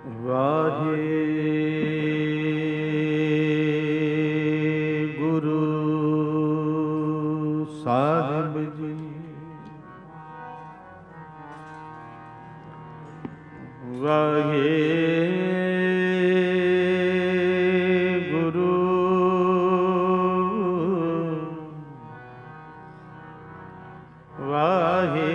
वाहे गुरु साहिब जी। वाहे गुरु वाहे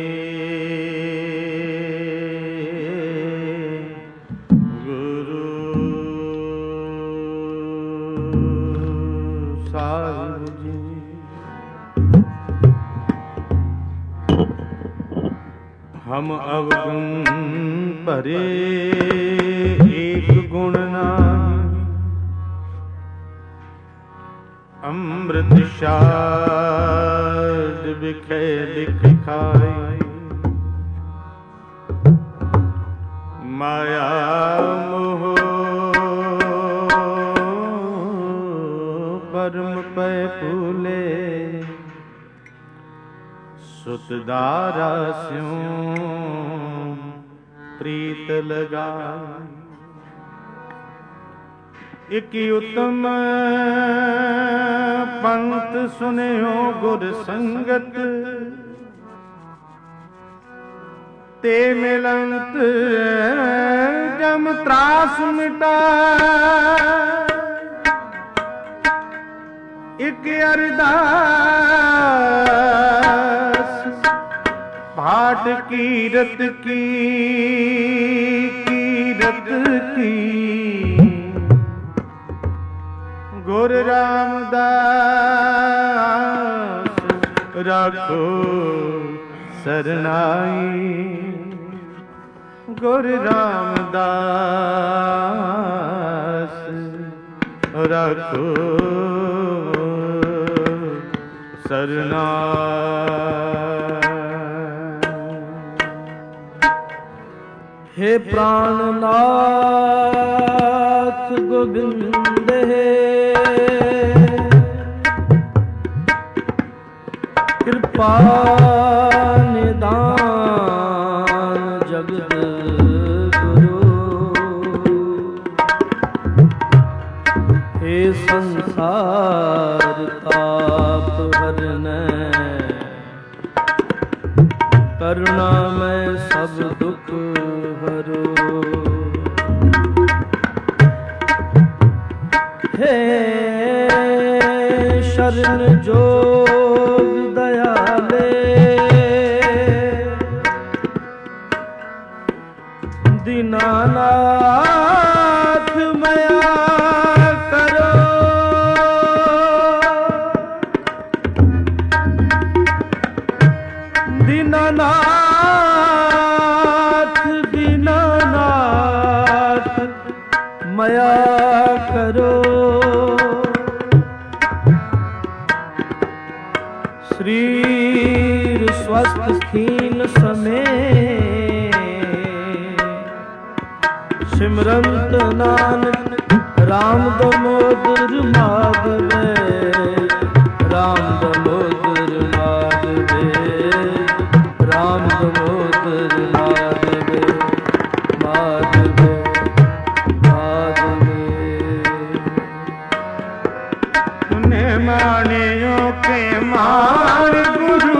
हम अवगुण भरे एक गुण नाही, अमृत शाद बिखे लिख खाई। माया मोह परम पे फूले, सुत दारा स्यों प्रीत लगा। एक उत्तम पंत सुनियो गुर संगत, ते मिलंत जम त्रास मिटा। एक अरदास भाट कीरत की गुर रामदास राखो सरनाई। गुर रामदास राखो सरनाई। हे प्राणनाथ गोविंद हे, कृपा निदान जगत गुरु। हे संसार ताप हरने, करुणा में सब दुख हरो। हे शरण जोग दयाले, दीनानाथ मया करो। दीनानाथ दीनानाथ मया करो। शरीर स्वस्थ खीन समय, सिमरंत नानक राम दमोदर माधवे। राम दमोदर माधवे, राम दमोदर माधवे, माधवे माधवे। उन्हें मानियो के मान गुरु,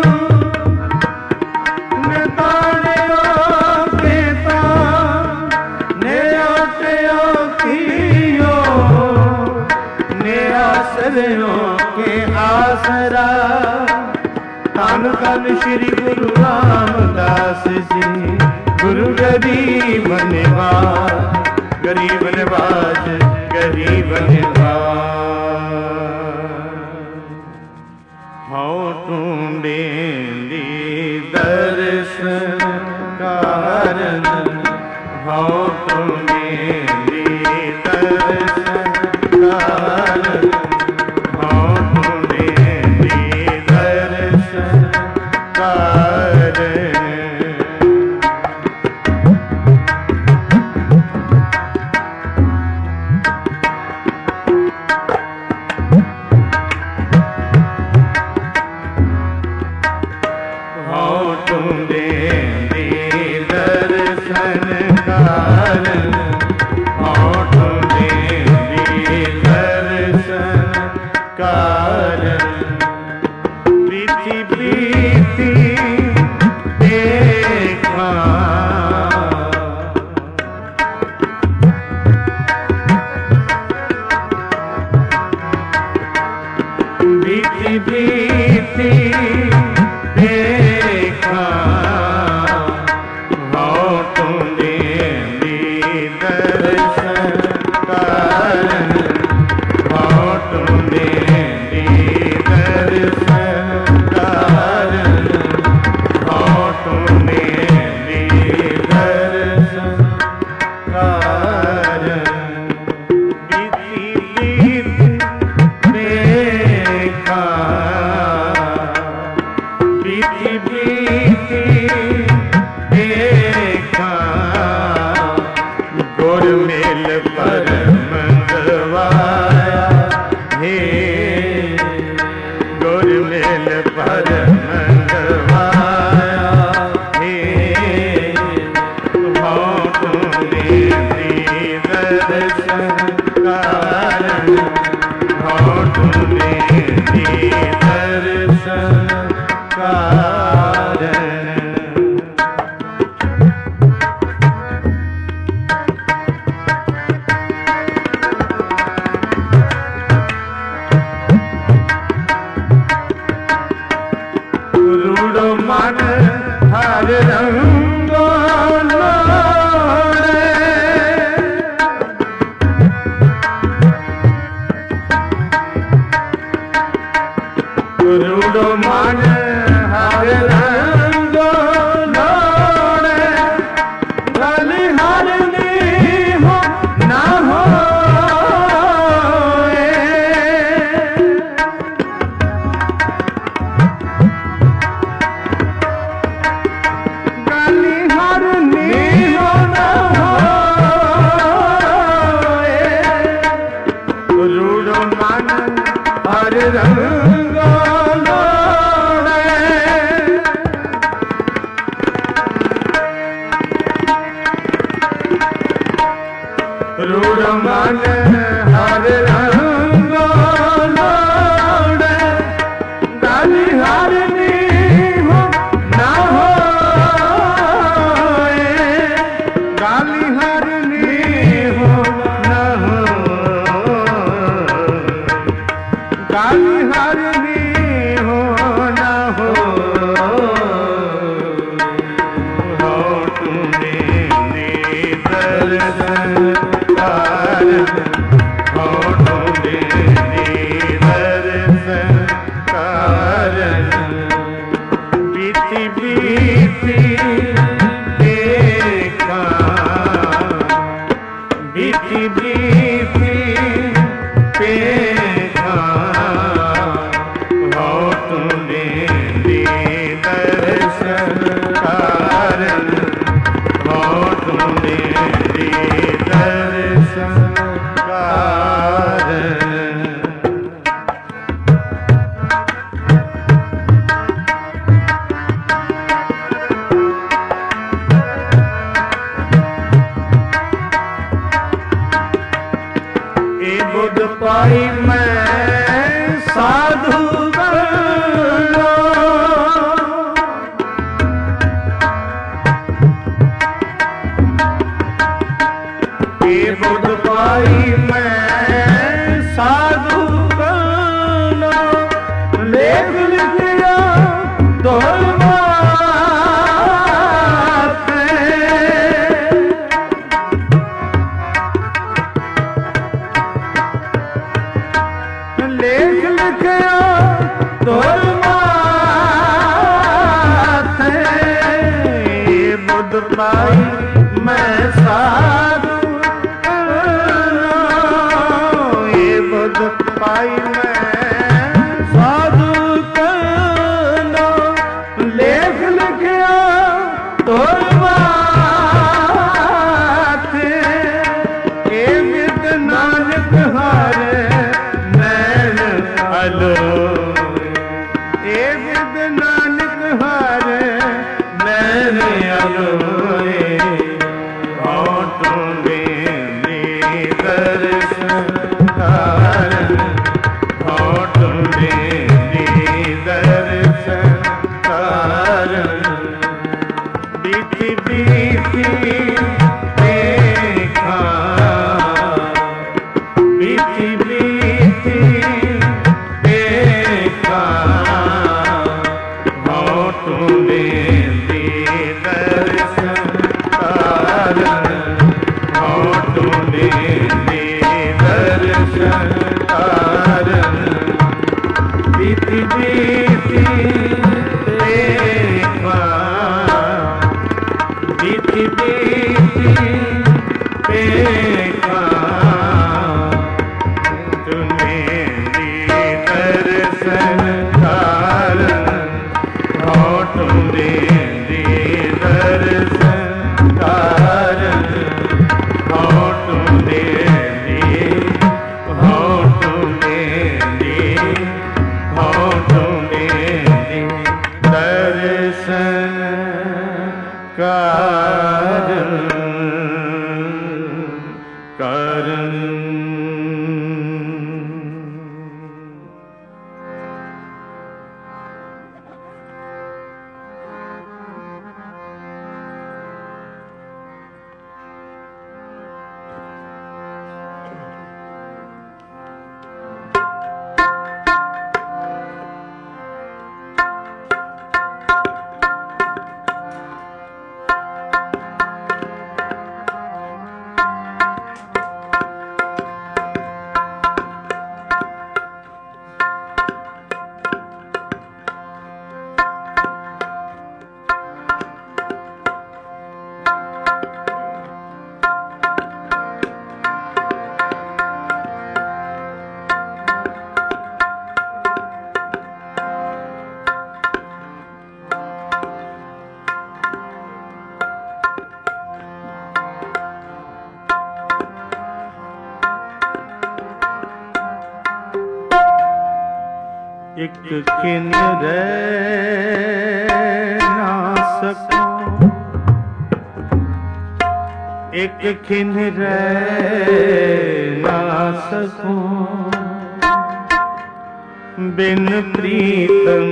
ने तानियो के तान, ने आटयो कियो, ने आसरियो के आसरा। धन धन श्री गुरु रामदास जी, गुरु गरीब निवाज, गरीब निवाज, गरीब निवाज। हाँ टूंडे दी दर्शन कारण, हाँ टूंडे दी दर्शन कारण, हाँ टूंडे दी दर्शन कारण। हाँ टूंडे दी दर्शन कारण, ਰੰਗੋ ਲੋੜੈ ਰੂੜ ਮਨ ਹਰ ਰੰਗੋ ਲੋੜੈ ਗਾਲੀ ਹਰ ਨੀਹੁ ਨਾ ਹੋਏ ਗਾਲੀ ਹਰ ਨੀਹੁ ਨਾ ਹੋਏ ਗਾਲੀ ਹਰ ਨੀਹੁ ਨਾ ਹੋਏ ਹੋ ਤੂਨੇ ਨੀ ਦਰਸ਼ਨ ਹੋ ਤੂਨੇ ਨੀ ਦਰਸ਼ਨ ਕਾਰਨ ਬੀਤੀ ਬੀਤੀ ਦੇਖਾਂ ਬੀਤੀ ਬੀਤੀ ਦੇਖਾਂ ਹੋ ਤੂਨੇ ਨੀ ਦਰਸ਼ਨ ਕਾਰਨ ਹੋ ਤੂਨੇ ਨੀ ਦਰਸ਼ਨ ਕਾਰਨ ਇਹ ਬੁੱਧ ਪਾਈ ਮੈਂ ਸਾਧੂ ਬਣੋ ਇਹ ਬੁੱਧ ਪਾਈ ਮੈਂ ਸਾਧੂ ਬਣੋ ਲੇਖ ਲਿਖਿਆ ਦੋਲ ਮਾਤੇ ਲੇਖ ਲਿਖਿਆ ਦੋਲ ਮਾਥੇ ਬੁੱਧ ਪਾਈ ਮੈਂ ਸਾਧੂ ਇਹ ਬੁੱਧ ਪਾਈ ਮੈਂ ਸਾਧੂ ਕਨੋ ਲੇਖ ਲਿਖਿਆ ਦੋਲ ਮਾਥੇ ਇਹ ਵਿਦ ਨਾਨਕ ਹਾਰੇ ਨੈਣ ਅਲੋਏ ਇਹ ਵਿਦ ਨਾਨਕ ਹਾਰੇ ਨੈਣ ਅਲੋਏ ਹੋ ਤੂਨੇ ਨੀ ਦਰਸ਼ਨ ਕਾਰਨ ਹੋ ਤੂਨੇ ਨੀ ਦਰਸ਼ਨ ਕਾਰਨ ਬੀਤੀ ਬੀਤੀ ਦੇਖਾਂ ਬੀਤੀ ਬੀਤੀ ਦੇਖਾਂ ਹੋ ਤੂਨੇ ਨੀ ਦਰਸ਼ਨ ਕਾਰਨ ਹੋ ਤੂਨੇ ਨੀ ਦਰਸ਼ਨ ਕਾਰਨ ਬੀਤੀ ਬੀਤੀ ਦੇਖਾਂ ਬੀਤੀ ਬੀਤੀ ਦੇਖਾਂ ਤੂਨੇ ਨੀ ਦਰਸ਼ਨ ਕਾਰਨ ਹੋ ਤੂਨੇ ਨੀ ਦਰਸ਼ਨ ਕਾਰਨ ਹੋ ਤੂਨੇ ਨੀ ਹੋ ਤੂਨੇ ਨੀ ਹੋ ਤੂਨੇ ਨੀ ਦਰਸ਼ਨ ਕਾਰਨ ਕਾਰਨ एक किन रह ना सको, एक खिन रह ना सकूं, बिन प्रीतम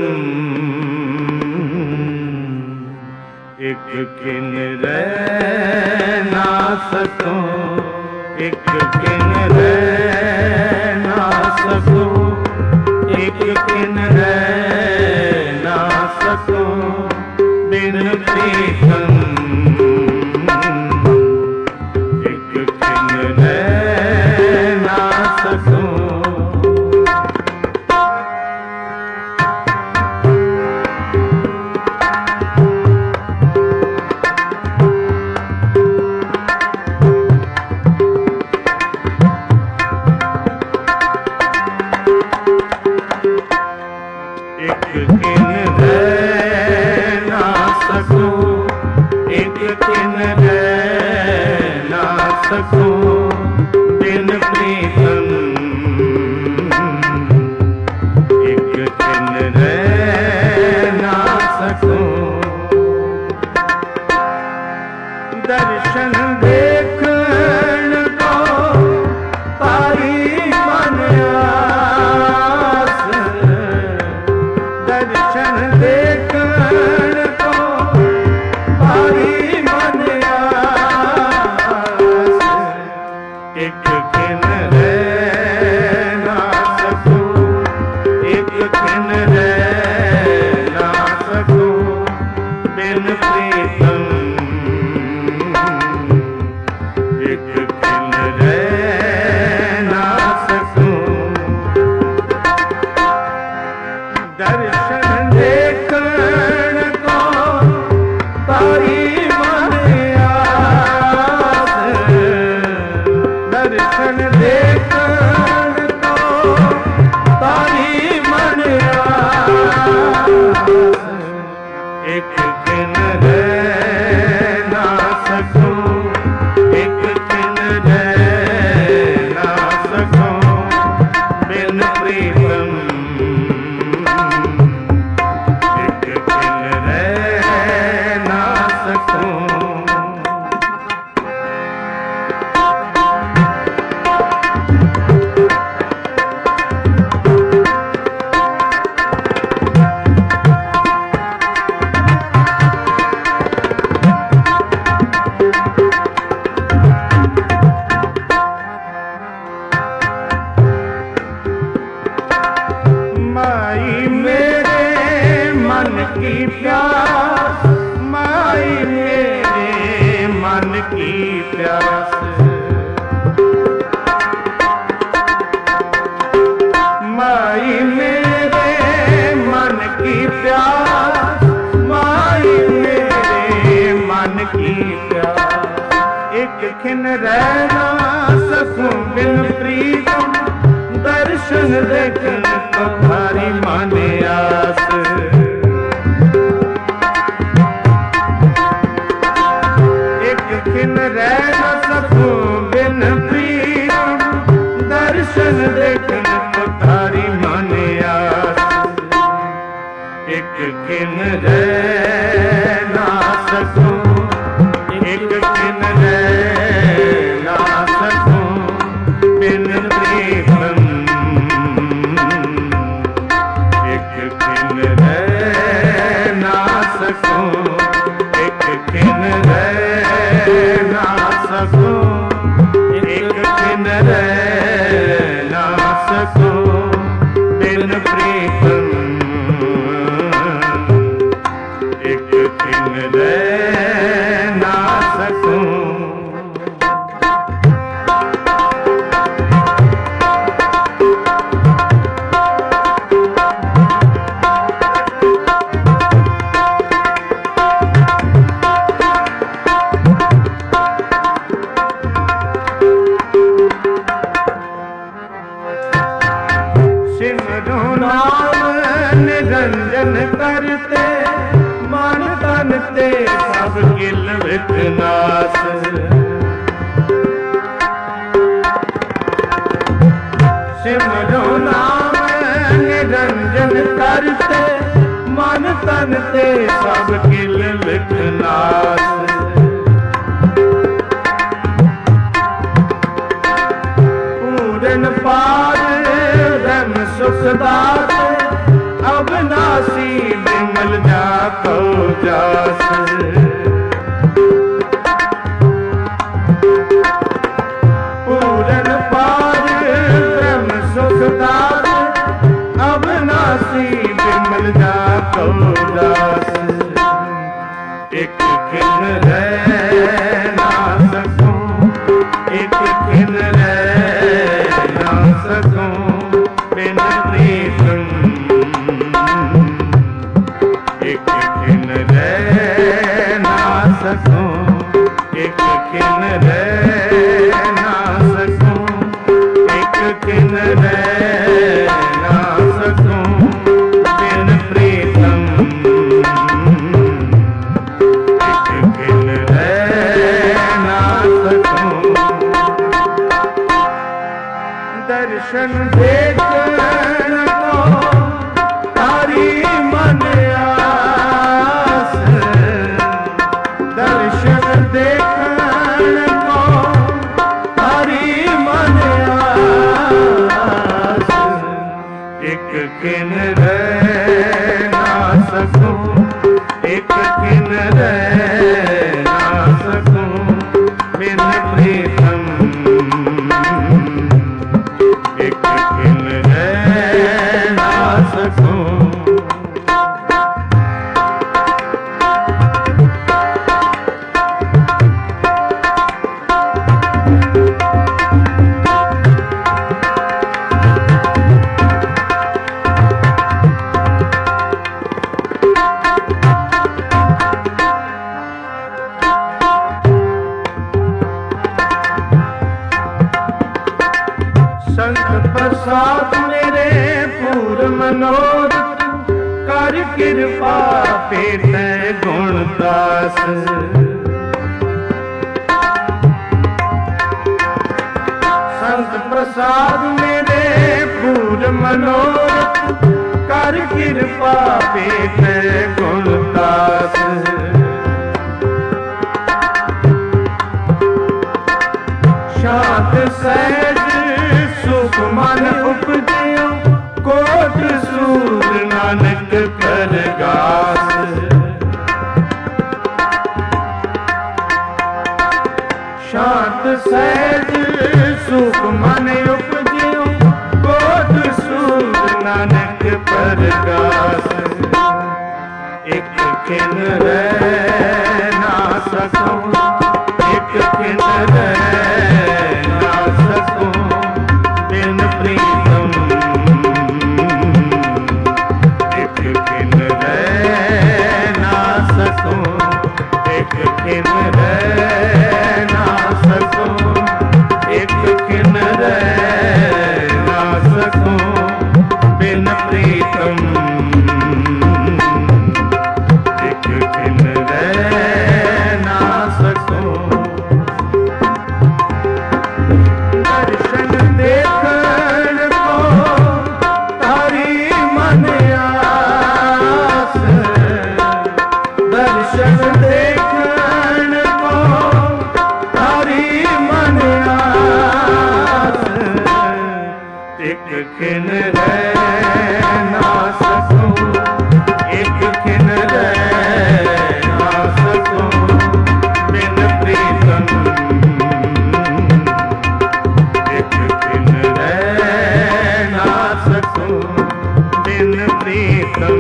एक खिन रह ना सकूं, एक खिन रह ना सकूं, एक खिन रह ना सकूं, बिन प्रीतम दर्शन देखण को पाई मन आस, दर्शन देखण को पाई मन आस, एक खिन रह ना सकूं, एक खिन रह ना सकूं, बिन प्रीतम दर्शन देखण को पाई मन आस, दर्शन देखण को पाई मन आस, एक खिन रह ना सकूं, एक खिन रह ना सकूं, बिन प्रीतम माई मेरे मन की प्यास, माई मेरे मन की प्यास, माई मेरे मन की प्यास, माई मेरे मन की प्यास, एक खिन रह ना सकूं बिन प्रीतम, दर्शन देखन को भारी माने आस, एक खिन रह न सकूं बिन प्रीतम, दर्शन देखन को भारी माने आस, एक खिन रह ना सकूं, एक खिन रह ना सकूं, बिन प्रीतम एक खिन रह ना सकूं, एक खिन रह ना सकूं, बिन प्रीतम एक खिन रह ना सकूं। सिमरो नाम निरंजन करते, मन तन ते सब किल विघनाश, सिमरो नाम निरंजन तन ते सब किल विकनाश। पूरन पार रम सुखदात अविनाशी बिमल जाको जास। पूरन पार रम सुखदात अविनाशी बिमल जाको जास। एक किन रह ना सकूं, एक किन रह ना सकूं बिन प्रीतम। एक किन रह ना सकूं, एक किन रह ना सकूं, एक किन रह ना सकूं बिन प्रीतम। एक किन रह ना सकूं। दर्शन देखन को तारी मन आस। दर्शन देखन को तारी मन आस। एक किन रह ना सकूं, एक किन रह ना सकूं बिन प्रीतम। एक किन रह ना सकूं। संत प्रसाद मेरे पूर मनोरथ कर कृपा पेते गुणदास। संत प्रसाद मेरे पूर मनोरथ कर कृपा पेते गुणदास। शांत सहज सुख मन उपजियो कोट सूर नानक परगास। शांत सहज सुख मन उपजियो कोट सूर नानक परगास। एक किन रह ना सकूं, एक किन रह ना सकूं बिन प्रीतम। एक किन रह ना सकूं, एक किन रह ना सकूं, एक किन रह ना सकूं बिन प्रीतम। एक किन रह ना सकूं। दर्शन देखन को तारी मन आस। दर्शन देखन को तारी मन आस। एक किन रह ना सकूं, एक किन रह ना सकूं बिन प्रीतम। एक किन रह ना सकूं बिन प्रीतम।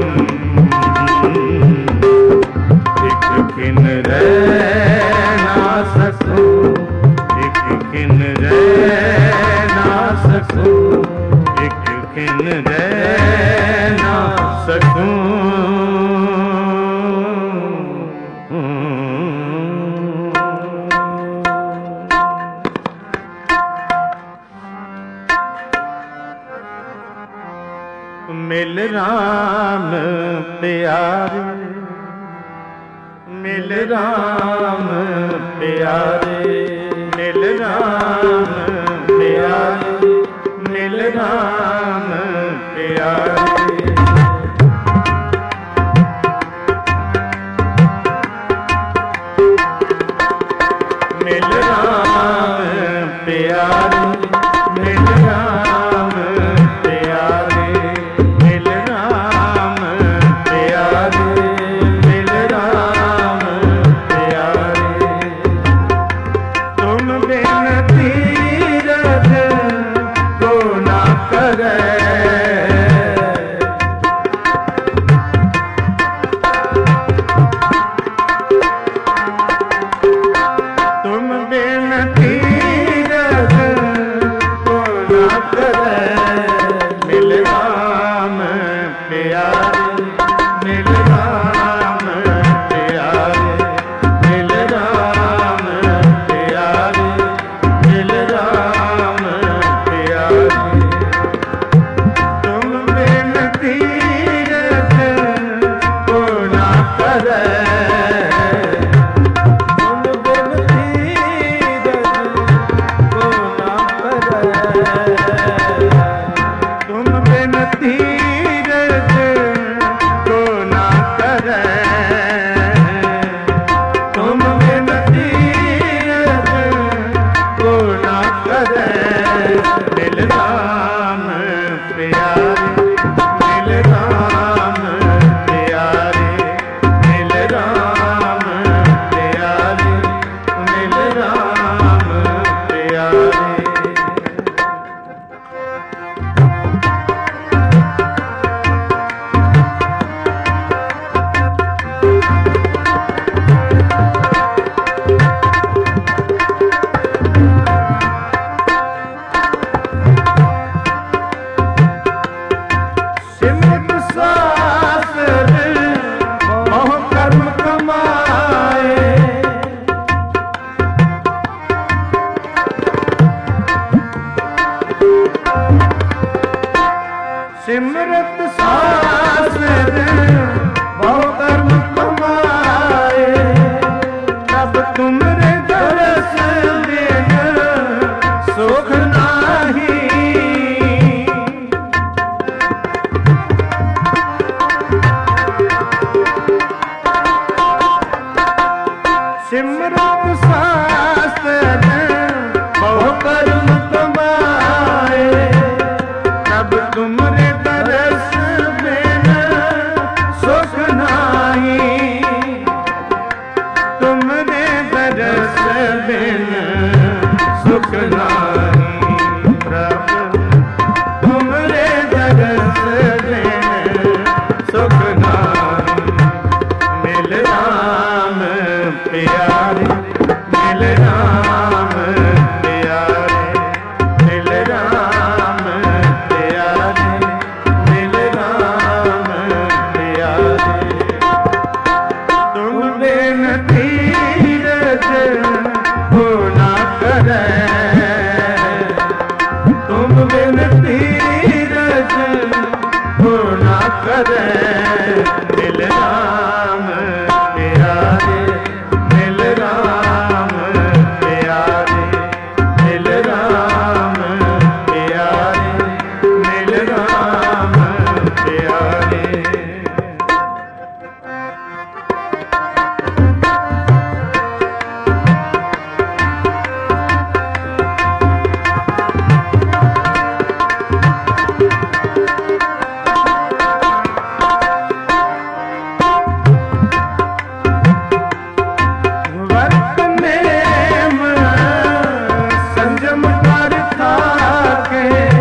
एक किन रह ना सकूं, एक किन रह ना सकूं, एक किन रह ना सकूं। मिल राम प्यारे, मिल राम प्यारे, मिल राम प्यारे, मिल राम प्यारे। मिल राम प्यारे, मिल राम प्यारे, मिल राम प्यारे, मिल राम प्यारे। तुम बिन तीरथ को ना करे, तुम बिन तीरथ को ना करे। मिल राम प्यारे, मिल राम प्यारे, मिल राम प्यारे, मिल राम प्यारे। तुम बिन तीरथ को ना करे, तुम बिन तीरथ को ना करे, तुम बिन तीरथ को ना करे। मिल राम प्यारे, मिल राम प्यारे, मिल राम प्यारे, मिल राम प्यारे। सिमरत शास्त्र बहु कर्म कमाए, सिमरत शास्त्र बहु कर्म कमाए। तब तुमरे दरस बिन सुख नाही, सिमरत शास्त्र बहु कर्म कमाए। तब तुमरे दरस बिन सुख नाही, तुमरे दरस बिन सुख नाही। प्रभु तुमरे दरस बिन सुख नाही। मिल राम प्यारे, मिल राम प्यारे, मिल राम प्यारे, मिल राम प्यारे। तुम बिन तीरथ को ना करे, तुम बिन तीरथ को ना करे। मिल राम प्यारे, मिल राम प्यारे, मिल राम प्यारे, मिल राम प्यारे। वर्त नेम संयम कर थाके,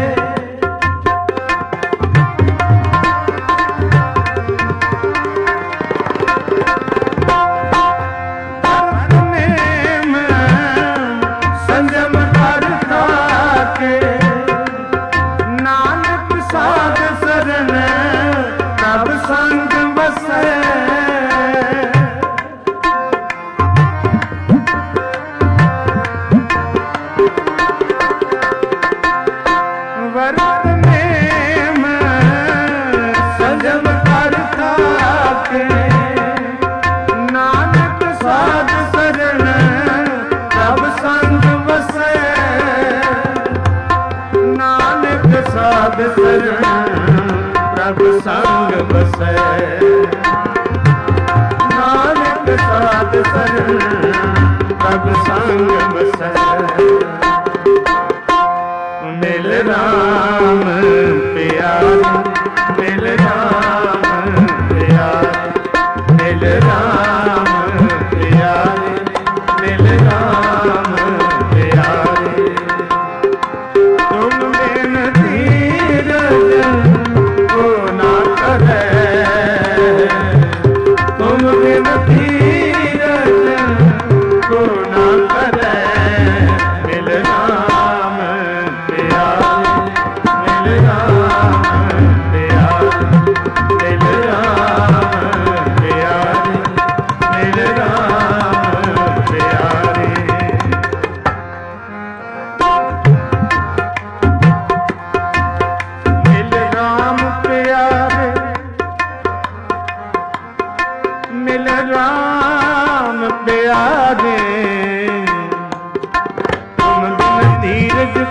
वर्त नेम संयम कर थाके। नानक साध शरण तब संग बसे, वर्त नेम संयम कर थाके। नानक साध शरण तब संग बसे, नानक साध शरण प्रभु संग बसे। नानक साध शरण प्रभु संग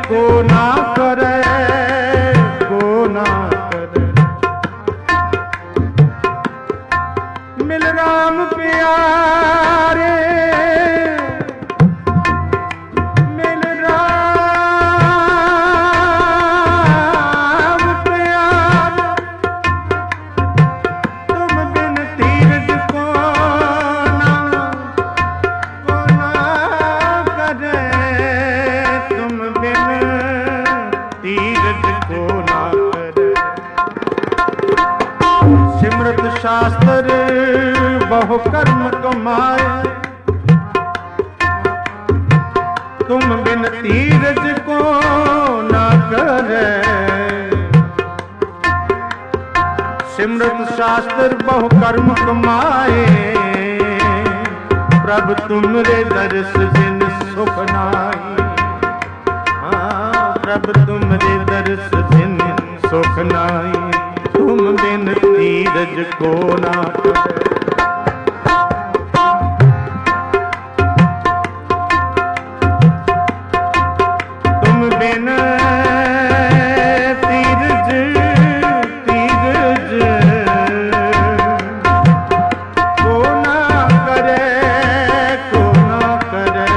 को ना करे, को ना करे। मिल राम प्यारे, मिल राम प्यारे, तुम बिन तीरथ को ना करे, तुम बिन तीरथ को ना करे। सिमरत शास्त्र बहु कर्म कमाए, तुम बिन तीरथ को ना करे। सिमरत शास्त्र बहु कर्म कमाए, प्रभु तुमरे दर्श बिन सुख नाई। हाँ, प्रभु तुमरे दर्श बिन सुख नाई, तुम बिन तीरथ को ना करे। तुम बिन तीरथ, तीरथ को ना करे, को ना करे।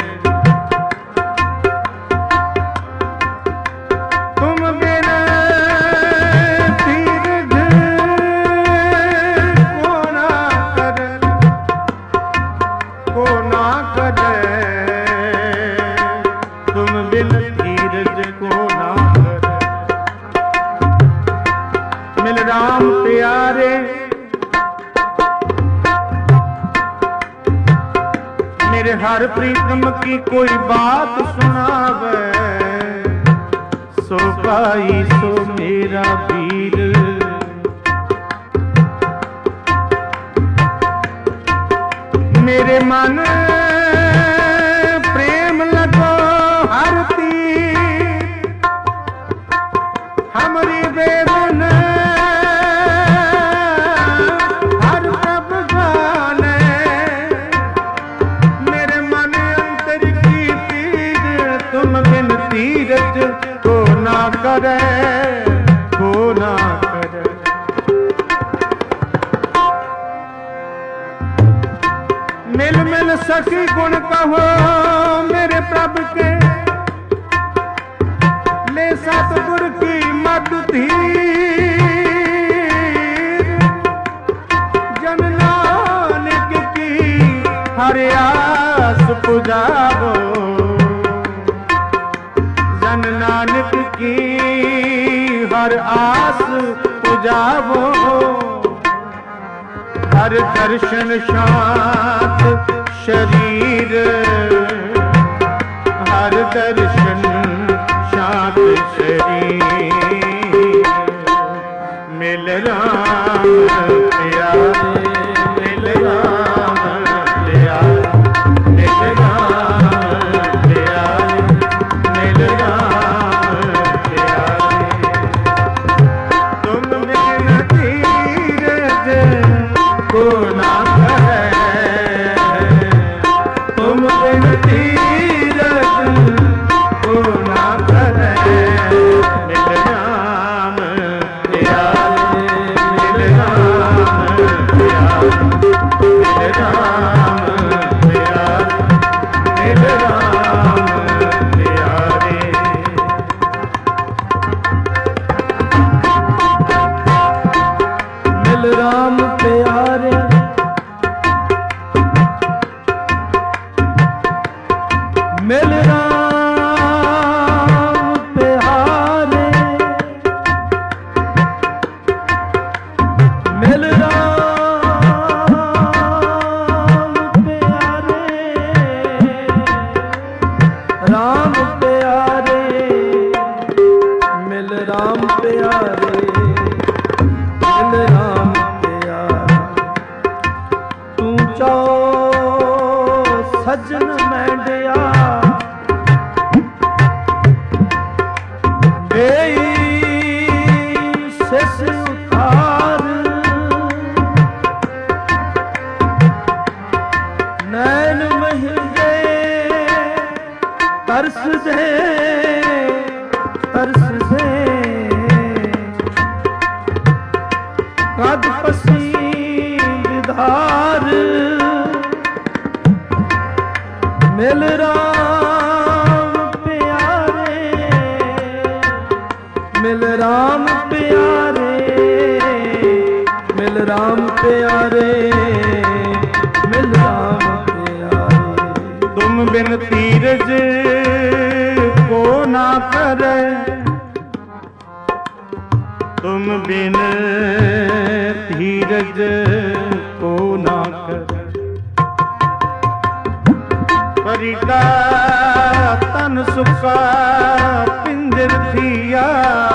तुम बिन तीरथ को ना करे, को ना करे। तुम बिन तीरथ को ना करे। मिल राम प्यारे, मेरे हर प्रीतम की कोई बात सुनावे, सो भाई सो मेरा वीर। मेरे मन प्रेम लगो हर तीर, हमारी बेदन हर प्रभु जाने। मेरे मन अंतर की पीर, तुम बिन तीरथ को ना करे, को ना करे। मिल मिल सखी गुण कहो मेरे प्रभु के, ले सतगुर की मत धीर। जन नानक की हर आस पुजावो, जन नानक की हर आस पुजावो। हर दर्शन शांत शरीर, हर दर्शन शांत शरीर। मिल राम प्यारे, मिल राम प्यारे, मिल राम प्यारे, मिल राम प्यारे। तुम बिन तीरथ को ना करे, तुम बिन तीरथ को ना करे। मिल राम प्यारे, मिल राम प्यारे, मिल राम प्यारे, मिल राम प्यारे। मिल राम प्यारे, मिल राम प्यारे, मिल राम प्यारे। राम प्यारे, मिल राम प्यारे, मिल राम प्यारे। तू चाओ सजन मैंडिया, सिस उतार। नैन महिंदे तरस दे तपसी विधार मिल राम प्यारे, मिल राम प्यारे, मिल राम प्यारे, मिल राम प्यारे। तुम बिन तीरज को ना करे, तुम बिन धीरज को ना करे। परिदा तन सुखा पिंजर थिया,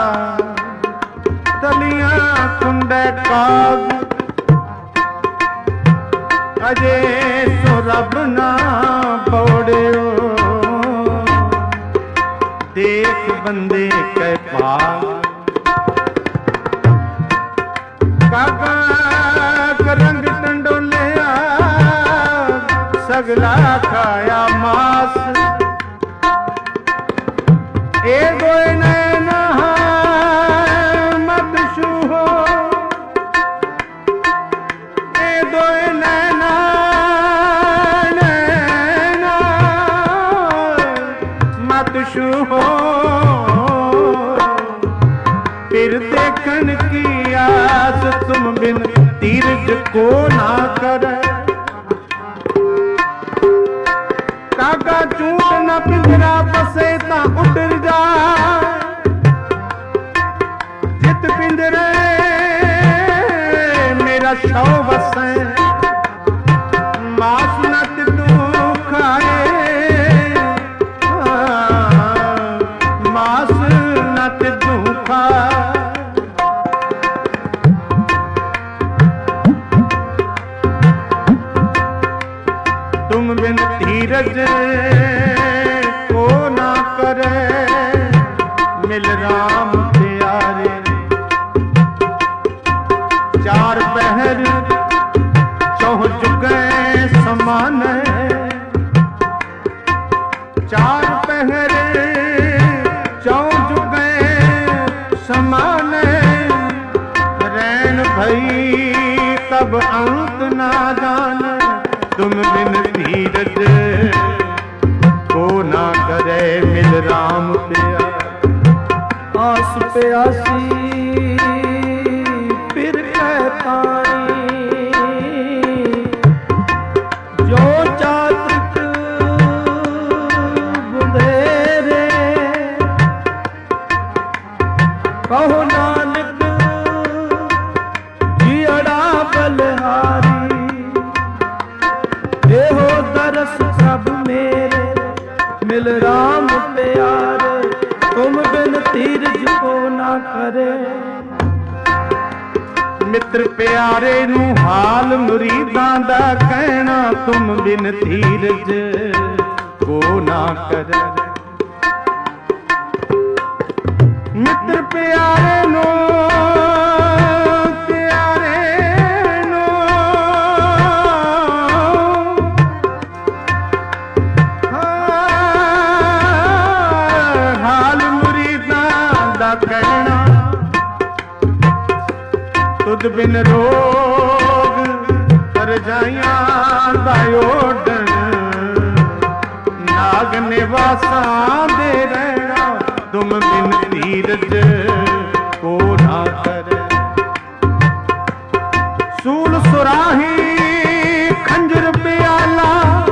तलियां कुंडे काग अजे सो रब ना पौड़ियो। देख बंदे के पाग काका करंग टंडोलिया, सगला खाया मास। ए गोए नैना मत छूहो, ए दोए नैना नैना मत छूहो। फिर देखन की आस तुम बिन तीरज को ना करे। कागा चूट न पिंजरा बसे ता उतर जाए, जित पिंजरे मेरा शौ बसे। मास न तू खाए, मास न तू खाए। तुम बिन धीरज को ना करे, मिल राम प्यारे। चार पहर चौह चुके समान, चार पहर चौह चुके समान। रैन भई तब अंत ना जान, तुम बिन धीरज को ना करे, मिल राम प्यारे। आस प्यासी फिर कह पाई, जो चातक बुंधेरे। कहो नानक जियड़ा बलहारी, देहो दरस सब मेरे, मिल राम प्यारे। तुम बिन तीरज को ना करे। मित्र प्यारे नू हाल मुरीदां दा कहना, तुम बिन धीरज को ना करे। मित्र प्यारे नू कहना, तुद बिन रोग रजाइयां दायोडन। नाग निवासा दे रहना, तुम बिन धीरज को ना करे। सूल सुराही खंजर प्याला,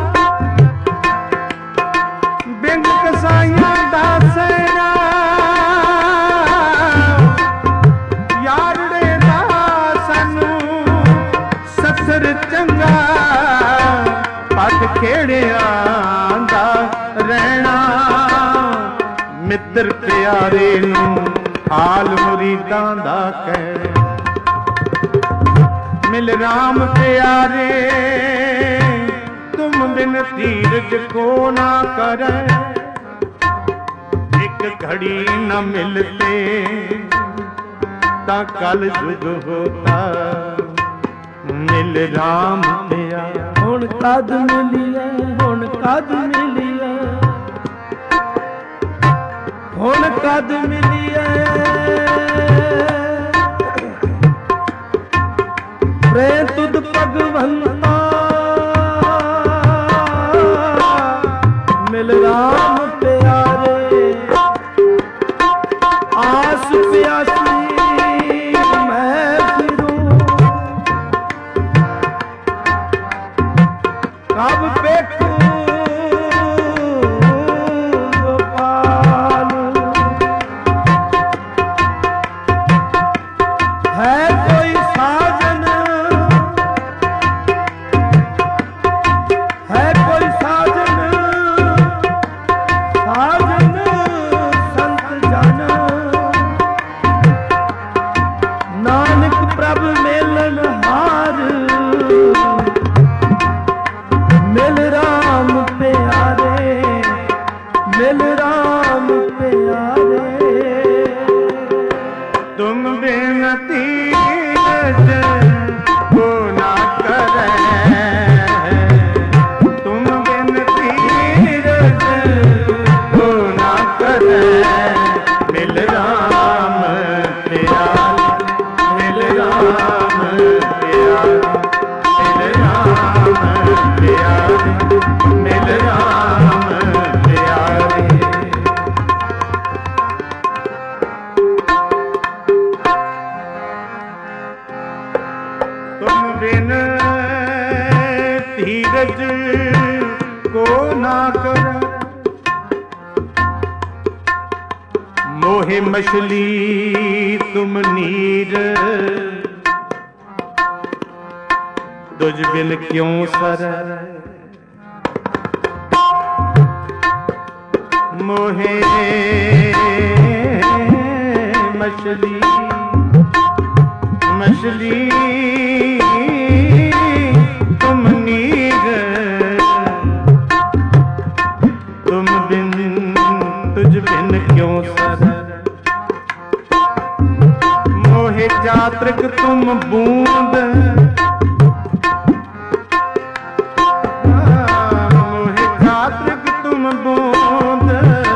बिंग कसाइयां दा सेना। चंगा पट खेड़िया दा रहना। मित्र प्यारे नू हाल मुरीदां दा कहना, मिल राम प्यारे। तुम बिन धीरज को ना करे, एक घड़ी न मिलते ता कल युग होता, मिल राम प्यारे। हुण कद मिलिए, हुण कद मिलिए, हुण कद मिलिए। तुद भगवंता मिल राम प्यारे आस प्यासी मैं फिरूं कब देखूं गोपाल है कोई साजन है कोई साजन साजन संत जन नानक प्रभ मेलन हार मिल राम प्यारे मिल राम प्यारे तुम बिनती को ना करे तुम बिनती को ना करे मिल राम प्यारे मिल राम प्यारे मिल राम प्यारे मिल राम प्यारे तुम बिन धीरज को ना कर मोहे मछली तुम नीर तुझ बिन क्यों सर मोहे मछली मछली तुम नीर तुम बिन तुझ बिन क्यों सर मोहे चातृक तुम बूंद मोहे चातृक तुम बूंद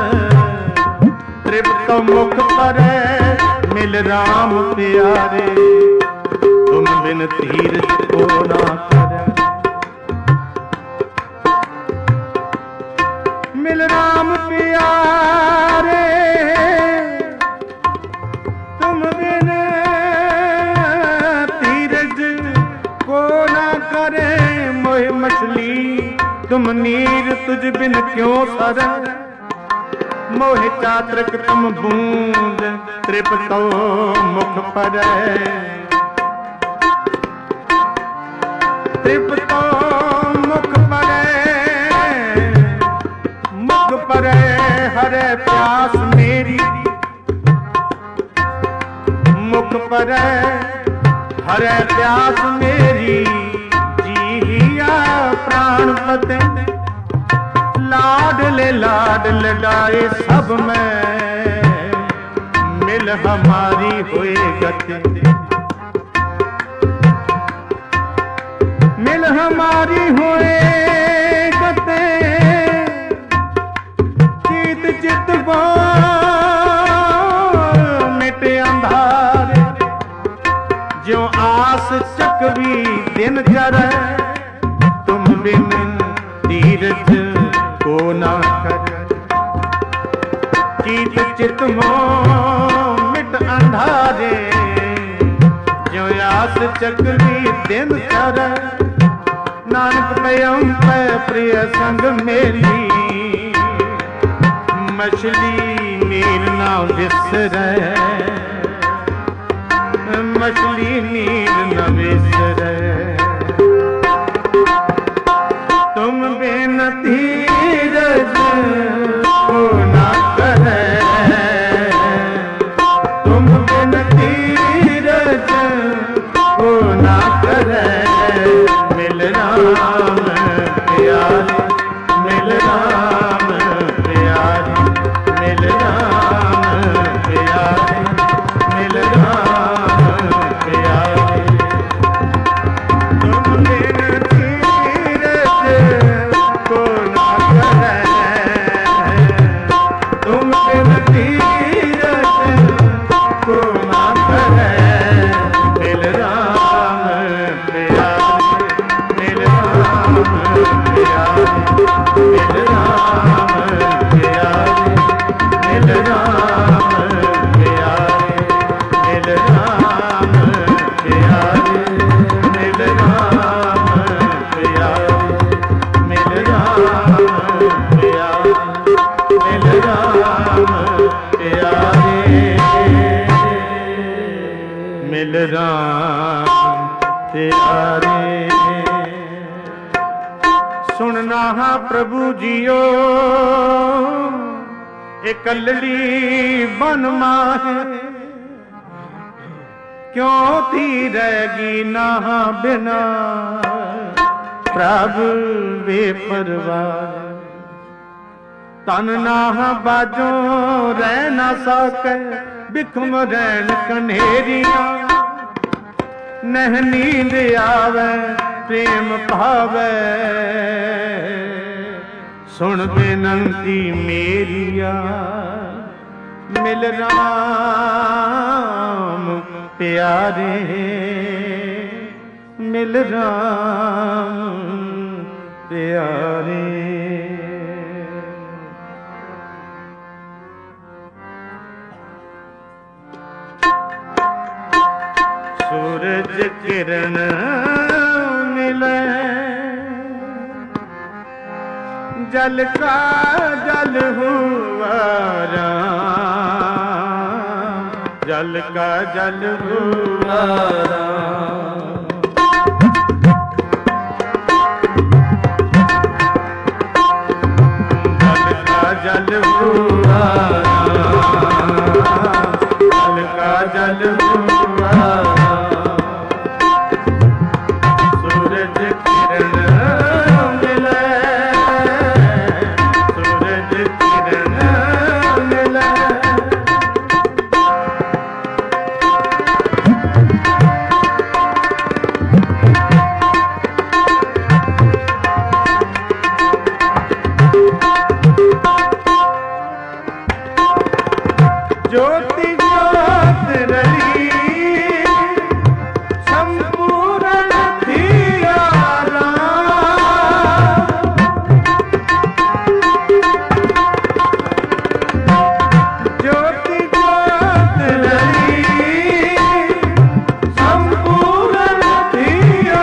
तृप्त मुख पर मिल राम प्यारे तुम बिन धीरज को ना करे मिल राम प्यारे तुम बिन धीरज को ना करे मोह मछली तुम नीर तुझ बिन क्यों सर मोह चातृक तुम बूंद तृप्तो मुख पर तृप्तो मुख पर हरे प्यास मेरी मुख पर हरे प्यास मेरी जिया प्राण पते लाड लडाए सब में मिल हमारी हुए गति मिल हमारी हुए गति चित चित वो मिटे अंधारे जो आस चकवी दिन चरे तुम बिन धीरज को ना कर चित चित मोह मिट अंधारे जो आस चकवी दिन चर नानक पयम पे प्रिय संग मेरी मछली नीर ना बिसरे मछली नीर न बिसरे तुम बिन धीरज को ना करे तुम बिन धीरज को ना करे मिल राम प्यारे मिल राम प्यारे मिल राम प्यारे मिल राम प्यारे ਪ੍ਰਭੂ ਜੀਓ ਇਕੱਲੀ ਬਨ ਮਾਹੇ, ਕਿਉਂ ਥੀ ਰਹਿਗੀ ਨਾ ਬਿਨਾ ਪ੍ਰਭ ਵੇ ਪਰਵਾਰ। ਤਨ ਨਾ ਬਾਜੋ ਰਹਿ ਨਾ ਸਕੈ, ਬਿਖਮ ਰਹਿਣ ਕਨੇਰੀਆਂ। ਨਹਿ ਨੀਂਦ ਆਵੈ ਪ੍ਰੇਮ ਭਾਵੈ, ਸੁਣ ਬੇਨੰਤੀ ਮੇਰੀਆ। ਮਿਲ ਰਾਮ ਪਿਆਰੇ, ਮਿਲ ਰਾਮ ਪਿਆਰੇ। ਸੂਰਜ ਕਿਰਨ ਮਿਲੇ, ਜਲ ਕਾ ਜਲ ਹੁਆ ਰਾਮ, ਜਲ ਕਾ ਜਲ ਹੁਆ ਰਾਮ। ਜਲ ਕਾ ਜਲ ਹੁਆ ਰਾਮ, ਜਲ ਕਾ ਜਲ ਹੁਆ ਰਾਮ। ज्योति ज्योत रली संपूर्ण थिया राम। ज्योति ज्योत रली संपूर्ण थिया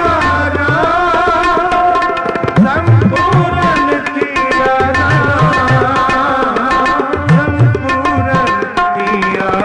राम, संपूर्ण थिया राम, संपूर्ण थिया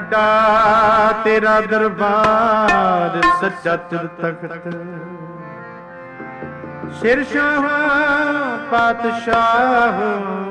ਵੱਡਾ ਤੇਰਾ ਦਰਬਾਰ ਸੱਚਾ ਚਿਰ ਤਖਤ। ਸਿਰ ਸ਼ਾਹ ਪਾਤਸ਼ਾਹ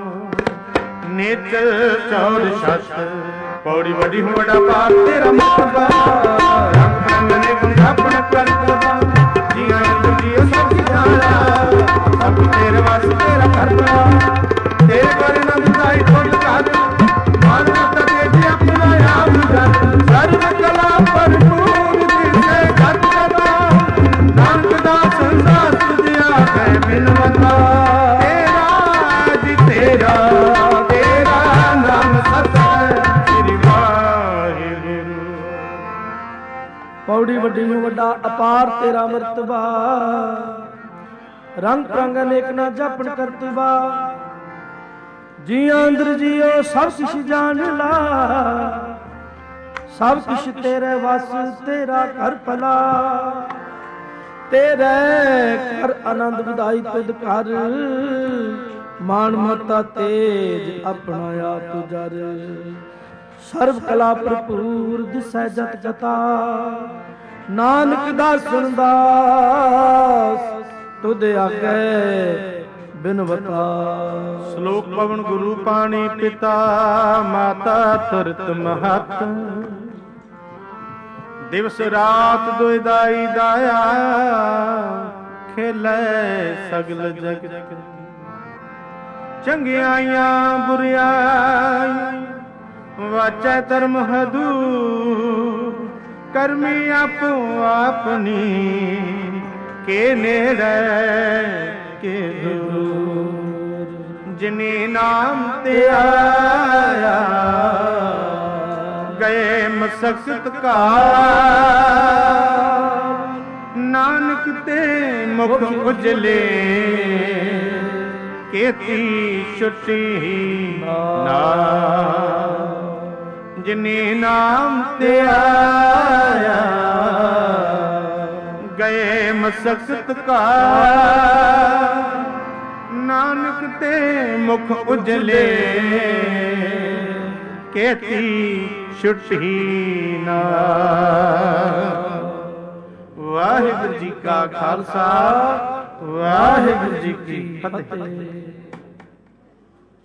ਨੇਤਰ ਚੌੜ ਛੱਤ। ਪੌੜੀ ਵੱਡੀ ਹੋ ਵੱਡਾ ਪਾਰ ਤੇਰਾ ਮਰਤਬਾ। ਰੰਗ ਰੰਗ ਨੇ ਗੁੰਜਾਪਣ ਕਰਤਬਾ। ਜੀਆਂ ਜੀਓ ਸਭ ਜਾਣਾ ਸਭ ਤੇਰੇ ਵਸ ਤੇਰਾ ਕਰਨਾ। ਤੇਰੇ ਕੋਲ ਨੰਦ ਦਾਈ ਖੁਦ ਕਰ ਮਾਨਵਤਾ ਦੇ ਆਪਣਾ ਆਪ ਜਨ। ਸਰਬ ਕਲਾ ਭਰਪੂਰ ਜਿਸੇ ਘਟ ਕਲਾ। ਨਾਨਕ ਦਾ ਸੰਸਾਰ ਤੁਝਿਆ ਹੈ ਬਿਨਵਤਾ। ਤੇਰਾ ਜੀ ਤੇਰਾ ਤੇਰਾ ਨਾਮ ਸਤਿ ਸ੍ਰੀ ਵਾਹਿਗੁਰੂ। ਪੌੜੀ ਵੱਡੀ ਨੂੰ ਵੱਡਾ ਅਪਾਰ ਤੇਰਾ ਮਰਤਬਾ। ਰੰਗ ਰੰਗ ਅਨੇਕ ਨਾ ਜਪਣ ਕਰਤਬਾ। ਜੀਆਂ ਅੰਦਰ ਜੀਓ ਸਭ ਕੁਛ ਜਾਣ ਲਾ। ਸਭ ਕੁਛ ਤੇਰੇ ਵਸ ਤੇਰਾ ਘਰ ਭਲਾ। ਤੇਰੇ ਘਰ ਆਨੰਦ ਵਧਾਈ ਤੁਧ ਕਰ। ਮਾਨ ਮਤਾ ਤੇਜ ਆਪਣਾ ਆਪ ਜਰ। ਸਰਬ ਕਲਾ ਭਰਪੂਰ ਦਿਸੈ ਜਤ ਜਤਾ। ਨਾਨਕ ਦਾ ਸੁਣਦਾ ਤੁਧ ਆਗੇ ਬਿਨਵਤਾ। ਸ਼ਲੋਕ ਪਵਨ ਗੁਰੂ ਪਾਣੀ ਪਿਤਾ ਮਾਤਾ ਤੁਰਤ ਮਹਤ। ਦਿਵਸ ਰਾਤ ਦੁਇਦਾਈ ਦਾਇਆ ਖੇਲੇ ਸਗਲ ਜਗਤ। ਚੰਗਿਆਈਆਂ ਬੁਰਿਆਈਆਂ ਵਾਚੈ ਧਰਮ ਹਦੂਰ। ਕਰਮੀ ਆਪੋ ਆਪਣੀ ਕੇ ਨੇੜੇ ਕੇ ਦੂਰ। ਜਿਨੇ ਨਾਮ ਤੇ ਆਇਆ ਗਏ ਮਸਕਤ ਕਾ। ਨਾਨਕ ਤੇ ਮੁਖ ਉਜਲੇ ਕੀਤੀ ਛੁੱਟੀ ਨਾ। ਜਿਨੇ ਨਾਮ ਤੇ ਆਇਆ ਗਏ ਮਸਕਤ ਕਾ। ਨਾਨਕ ਤੇ ਮੁਖ ਉਜਲੇ ਕੀਤੀ ਛੁੱਟੀ ਨਾ। ਵਾਹਿਗੁਰੂ ਜੀ ਕਾ ਖਾਲਸਾ ਵਾਹਿਗੁਰੂ ਜੀ ਕੀ ਫਤਿਹ।